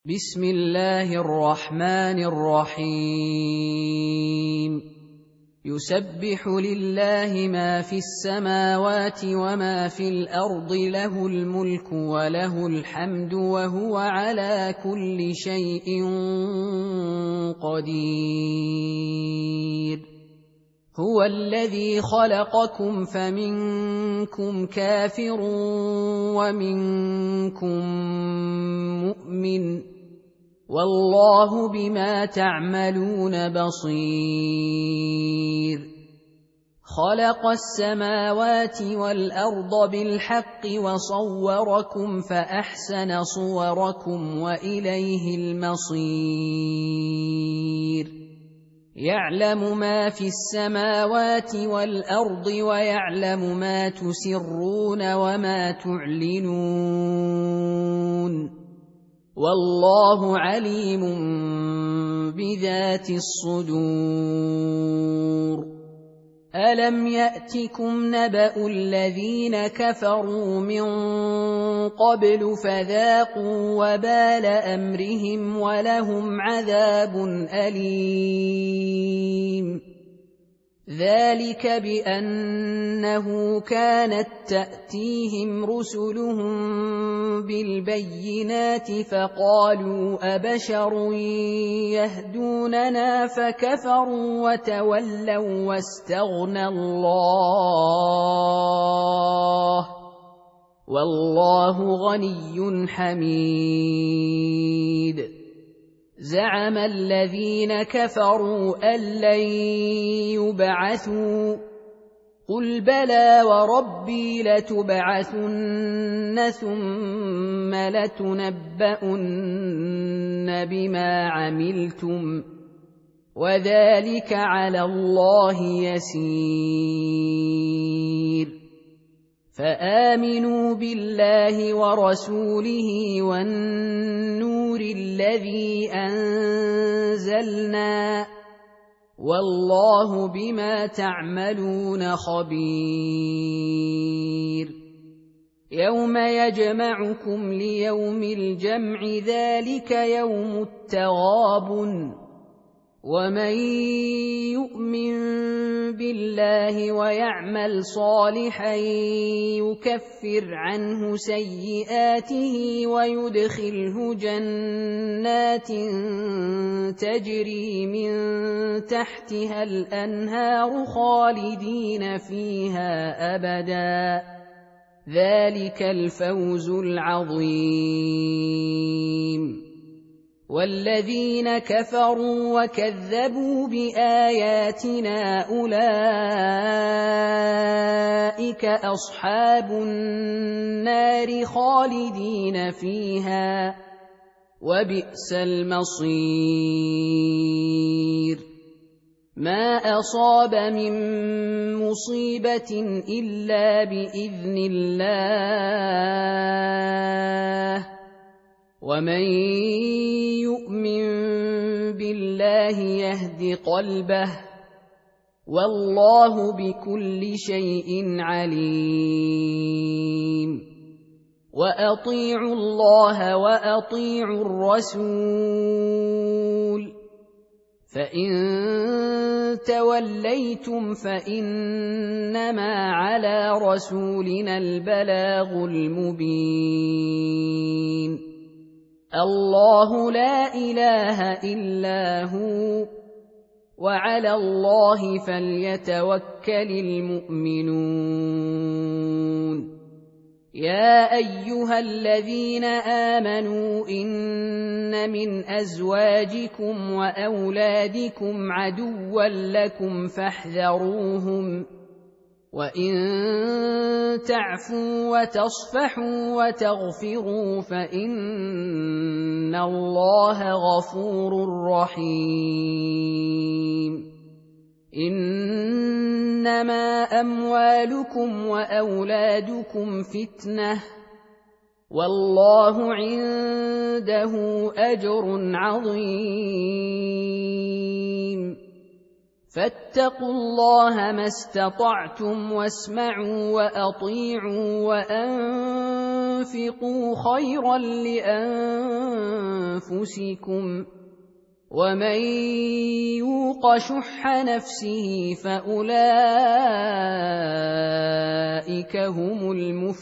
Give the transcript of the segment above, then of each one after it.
بسم الله الرحمن الرحيم يسبح لله ما في السماوات وما في الأرض له الملك وله الحمد وهو على كل شيء قدير هو الذي خلقكم فمنكم كافر ومنكم مؤمن والله بما تعملون بصير خلق السماوات والأرض بالحق وصوركم فأحسن صوركم وإليه المصير يعلم ما في السماوات والأرض ويعلم ما تسرون وما تعلنون والله عليم بذات الصدور ألم يأتكم نبأ الذين كفروا من قبل فذاقوا وبال أمرهم ولهم عذاب أليم ذلك بأنه كانت تأتيهم رسلهم بالبينات فقالوا أبشر يهدوننا فكفروا وتولوا واستغنى الله والله غني حميد زعم الذين كفروا أن لن يبعثوا قل بلى وربي لتبعثن ثم لتنبؤن بما عملتم وذلك على الله يسير فآمنوا بالله ورسوله والنور الذي أنزلنا والله بما تعملون خبير يوم يجمعكم ليوم الجمع ذلك يوم التغابن ومن يؤمن بالله ويعمل صالحا يكفر عنه سيئاته ويدخله جنات تجري من تحتها الأنهار خالدين فيها أبدا ذلك الفوز العظيم والذين كفروا وكذبوا بآياتنا أولئك أصحاب النار خالدين فيها وبئس المصير ما أصاب من مصيبة إلا بإذن الله ومن يؤمن بالله يهد قلبه والله بكل شيء عليم وأطيعوا الله وأطيعوا الرسول فإن توليتم فإنما على رسولنا البلاغ المبين الله لا إله إلا هو وعلى الله فليتوكل المؤمنون يا أيها الذين آمنوا إن من أزواجكم وأولادكم عدوا لكم فاحذروهم وإن تعفوا وتصفحوا وتغفروا فإن الله غفور رحيم إنما أموالكم وأولادكم فتنة والله عنده أجر عظيم فاتقوا الله ما استطعتم واسمعوا وأطيعوا وأنفقوا خيرا أنفسكم ومن يوق شح نفسه فأولئك هم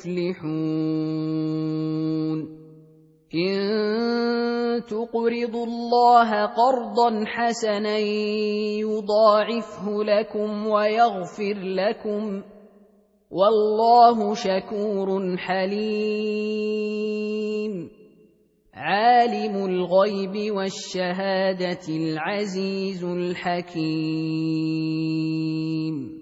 المفلحون إن تقرضوا الله قرضا حسنا يضاعفه لكم ويغفر لكم والله شكور حليم عالم الغيب والشهادة العزيز الحكيم